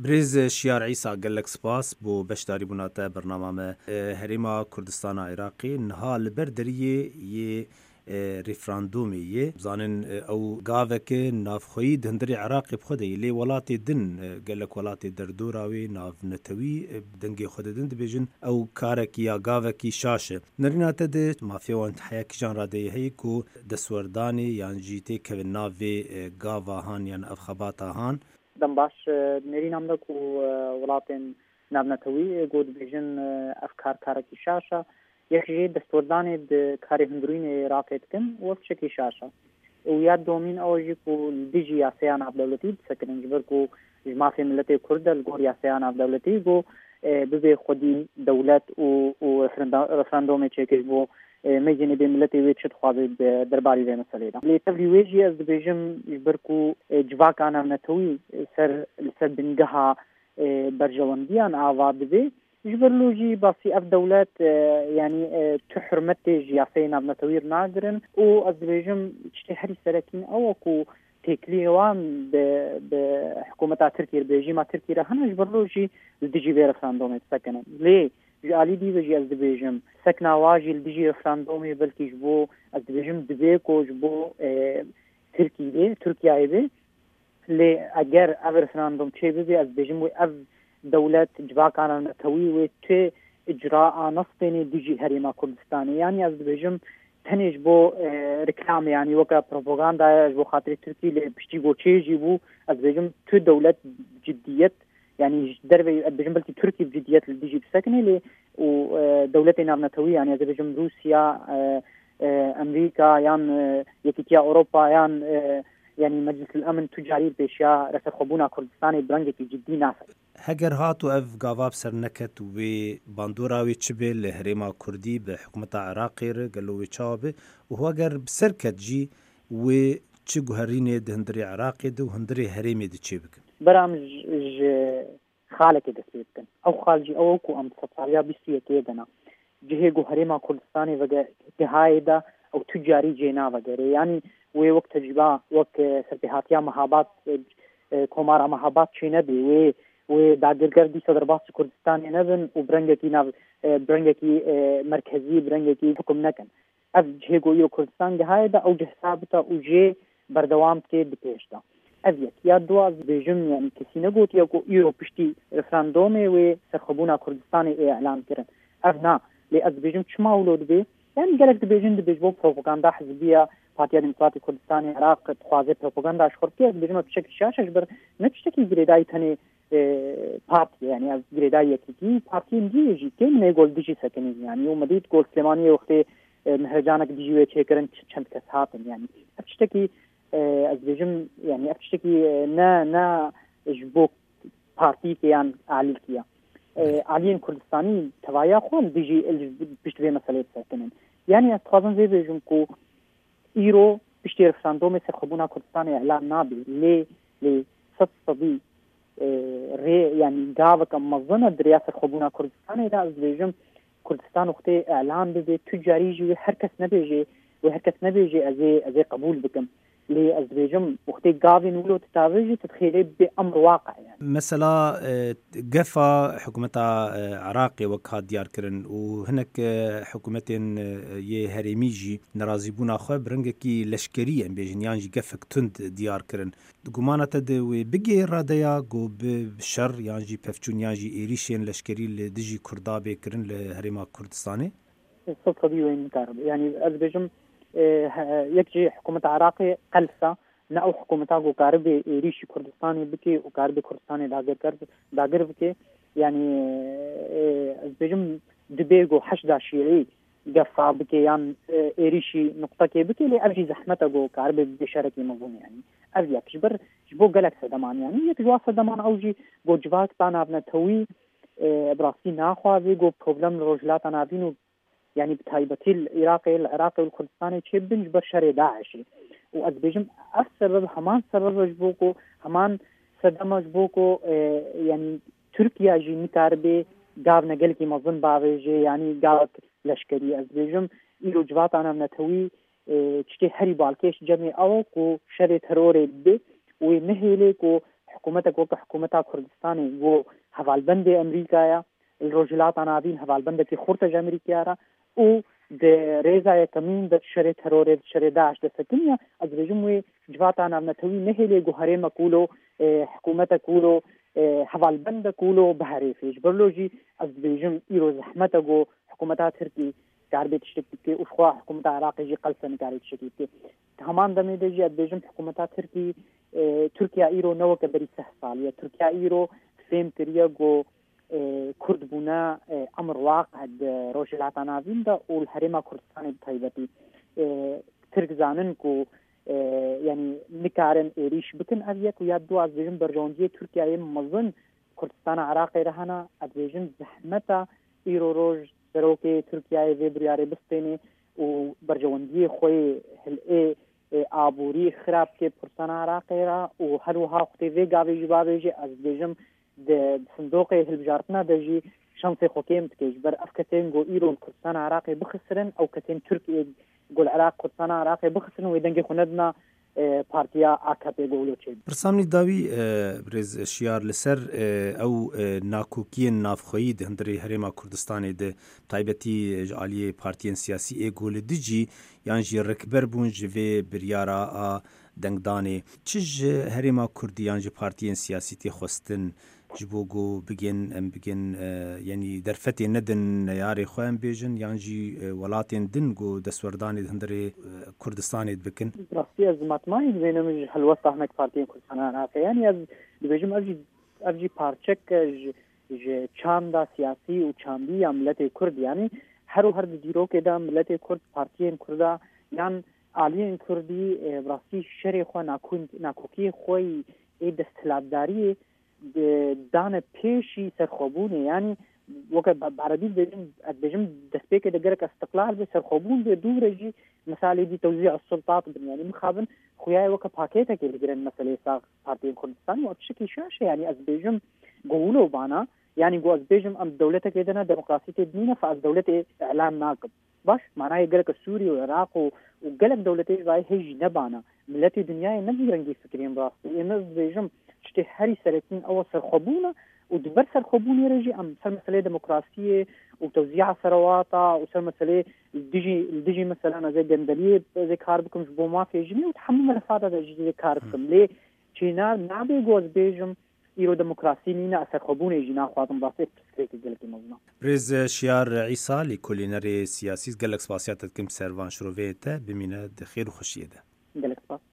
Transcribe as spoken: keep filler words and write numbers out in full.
بريز شيار عيسى قال لك سباس بو بشداري بناتا برنامج هريما كردستان عراقي نها البردريه ي ريفراندومي زانن او غافك نافخوي دندري عراقي بخدي لي ولاتي دن قال لك ولاتي دردوراوي ناف نتوي دنگي خد دند بيجن او كارك يا غافكي شاشه نرنا تد مافيا وانت حياك جان رادي هيكو دسورداني يعني جيتي كevin نافي غافا هان يعني افخباتا هان دم باش نرينا مدكو ولاتن نابنتوي قود بيجن افكار كاركي شاشه یکی دستوردانی د کاری هندروین راکت کن وقت شکی شاشه و یاد دومین اوجی کو دیجی یاسیان عبداللطی سکنن جبر کو جماعت ملت کرد الگور یاسیان عبداللطی کو ببی خودی دولت و و رفراندوم چکی کو میجنی به ملت وی چت خوابه درباری به مسئله دا لیتوی ویجی از بیجم جبر کو جواکانا نتوی سر سر بنگها برجواندیان آواد بی جبرلوجي باسي اف دولات يعني تحرمت جياسين ابن توير ناقرن و ازبيجم اشتهري سركين او كو تكليوان بحكومة تركيا بريجيما تركيا رهنا جبرلوجي الديجي بيرفراندومي تسكن ليه جالي دي وجي ازبيجم سكنا واجي الديجي رفراندومي بلكي جبو ازبيجم دبيكو جبو تركيا دي تركيا دي ليه اگر اف رفراندوم تشي بي ازبيجم و اف دولت جواکانا نتوی و ته اجراء نصبینی دیجی هریما کردستانی یعنی از بجم تنش بو رکلام یعنی وکا پروپاگاندا بو خاطر ترکی لی پشتی بو چیجی بو از بجم تو دولت جدیت يعني دربي بجم بلتي تركي بجديات الديجي بسكني لي ودولتنا نتوي يعني إذا بجم روسيا أمريكا يعني يكتيا أوروبا يعني يعني مجلس الأمن تجاري بيشيا رسل خبونا كردستاني برنجة جدي نافع هەگەر هات و ئەف گاواب سەر نەکەت وێ باندۆراوی چ بێ لە هەرێما کوردی بە حکوومەتە عێراقیرە گەلۆوێ چاو بێ و هەگەر بسەر کەتجی وێ چ گوهەرینێ هەندری عێراقی دە و هەندری هەرێمێ دچێ بکەن بەرام خالێکی دەست پێ بکەن ئەو خالجی ئەوەکو ئەم سەساڵیا بیست و یەکێ دەنا جهێ گو هەرێما کوردستانی گەهایەدا ئەو تجاری جێنا وەگەرێ یعنی وێ وەک تەجربە وەک سەرپێهاتیا مەهاباد کۆمارە مەهاباد چێ نەبێ وێ و داگرگردی سەدەرباس کوردستانی نەبن و برنگێکی ناو برنگێکی مرکزی برنگێکی حکم نەکەن ئەف جێگۆیی کوردستان گەهایەدا ئەو جەحسابتە و ژێ بەردەوام بکێ بپێشدا ئەف یەک یا دوا بێژم یعنی کەسی نەگوتی ئەو ئیرۆ پشتی رفراندۆمێ وێ سەرخەبوونا کوردستانی ئێعلان کردن ئەف نا لێ ئەس بێژم چما وڵۆ دەبێ یعنی گەلێک دەبێژن دەبێژ بۆ پرۆپاگاندا حزبیە پارتیا دیموکراتی کوردستانی عێراق دخوازێ پرۆپاگانداش خۆرکێ ئەس بێژمە پشتێکی شاشەش بەر نە پشتێکی گرێدای تەنێ بارتي يعني از جريدايه كي بارتي ديجي كي من يقول ديجي سكنين يعني ومديت قول سليمانيه وقتي مهرجانك ديجي ويتشكرن چند كس هاتن يعني ابشتكي از بيجم يعني ابشتكي نا نا جبوك بارتي كيان عاليكيا عالين كردستاني توايا خون ديجي بيشت بي مساله سكنين يعني اتخاذن زي بيجم كو ايرو بيشتي رفراندوم سخبونا كردستاني اعلان نابي لي لي صدي ري يعني جاوك منظمة دراسة خبونا كردستان إذا أزبيجم كردستان وقتي إعلان بذي تجاري جي وحركة نبيجي وحركة نبيجي أزي أزي قبول بكم لي أزبيجم وقتي قاوين ولو تتابيجي تتخيلي بأمر واقع يعني مثلا قفا حكومة عراقي وكها ديار كرن وهناك حكومتين يه هرميجي نرازيبونا خو برنگكي لشكريا بيجن يانجي قفك تند ديار كرن گمانه تد و بگی رادیا گو بشر یانجی پفچون یانجی ایریشین لشکری لدیجی کردا بکرن لهرما کردستانی الصدفه دي وين كارب يعني ازبجم يكجي حكومه عراقي قلسه ناو حكومتها گو كارب ایریشی کردستانی بکی و كارب کردستانی داگر کرد داگر بکی يعني ازبجم دبيگو حشد شيعي قفا بكي يعني إيريشي نقطة كي بكي لي أرجي زحمته جو كاربي بشاركي مظن يعني أرجع كشبر جبو قلق سدمان يعني يكجوا سدمان أوجي جو جواك تانا ابن توي براسي ناخوازي جو بروبلم الرجلات أنا بينو يعني بتايبتي العراقي العراقي والكردستاني تشبن جبر شري داعشي وأزبيجم السبب همان سبب جبوكو همان سدما جبوكو يعني تركيا جي نكاربي قابنا قلقي مظن باويجي يعني قالك لشکری از بیجم ایرو جوات آنم نتوی چتی هری بالکش جمعی او کو شر ترور بی و نهیلی کو حکومتك وك حکومتا كردستاني و هفالبند أمريكا الرجلات عنابين هفالبند كي خورتج أمريكا را و د ريزا كمين د شري ترور شري داعش د سكنيا از رجموي جواتا نامنتوي نهلي جوهري مقولو حكومتا كولو هفالبند كولو بهاري فيج برلوجي از بيجم ايرو زحمتا جو حكومتا تركي كاربي تشتكي وفخوا حكومتا عراقي جي قلسن كاري تشتكي همان دمي دجي از بيجم حكومتا تركي تركيا ايرو نو كبري سهصاليه تركيا ايرو فهم كريا جو كرد بونا امر واقع د روشلات عناوين دا والحريمه كردستان بتايبتي ترك زانن كو يعني نكارن ايريش بكن ازيك ويادو از بيجم برجونجي تركيا مزن كردستان عراقي رهنا از بيجم زحمتا ايرو روج دروكي تركيا فيبرياري بستيني وبرجوندي خوي هل آبوری خراب که پرسان عراقی را و هر وها خطی وی گاوی جوابی جی از بیجم د صندوق هلبجارتنا دجی شانس خوکیم تکیش بر افکتین گو ایرون پرسان عراقی بخسرن او کتین ترکی گل عراق پرسان عراقی بخسرن و دنگی خوندنا پارتیا آکاپی گولو چه برسامنی داوی برز شیار لسر او ناکوکی نافخویی ده هندری هریما کردستانی ده تایبتی جعالی پارتیین سیاسی ای گول دیجی یان جی رکبر بون جوی بریارا دنگدانی چج هریما کردی یان جی پارتیین سیاسی تی خواستن جبوگو بگن ام بگن یعنی درفتی ندن یاری خوام بیجن یان جی ولاتین دنگو دسوردانی هندری کردستانی بکن راستی از مطمئن بینم حلوست احمد پارتیین کردستان عراقی یعنی از بیجم از از جی پارچک ج چاندا سیاسی و چاندی ملت کرد یعنی هر و هر دیرو که دا ملت کرد پارتیین کردا یان عالیین کردی راستی شر خو ناکون ناکوکی خوی ای دستلابداری دان پیشی سرخوبونه یعنی وقت بعربی بجم بجم دسبيك دقرك استقلال بسرخوبون بدورجي مسالي دي توزيع السلطات يعني مخابن خوياي وقت باكيتا كي لقرن مسألة ساق بارتين كردستان واتشكي شاشة يعني از بيجم قولو بانا يعني قو از بيجم ام دولتا كيدنا ديمقراطية دينا فاز دولة اعلام ناقب باش معناه يقلك سوري والعراق وقلك دولتي زي هجي نبانا ملتي دنياي نبي رنجي فكرين براسي ينز بيجم شتي هري سرتين او سرخوبونه ودبر سرخوبونه رجي ام سر مسألة ديمقراطية وتوزيع ثرواتها وسر مسألة ديجي ديجي مثلا زي جندليه زي كار بكم بو ما في جميع وتحمل ملفات هذا جديد كار بكم ليه تشينا نابي جوز بيجم ايرو ديمقراطي نينا سرخوبونه جينا خاطم باسيت فكرك قلت موضوع رز شيار عيسى لكولينري سياسي قالك سباسيات كم سيرفان شروفيته بميناد خير وخشيه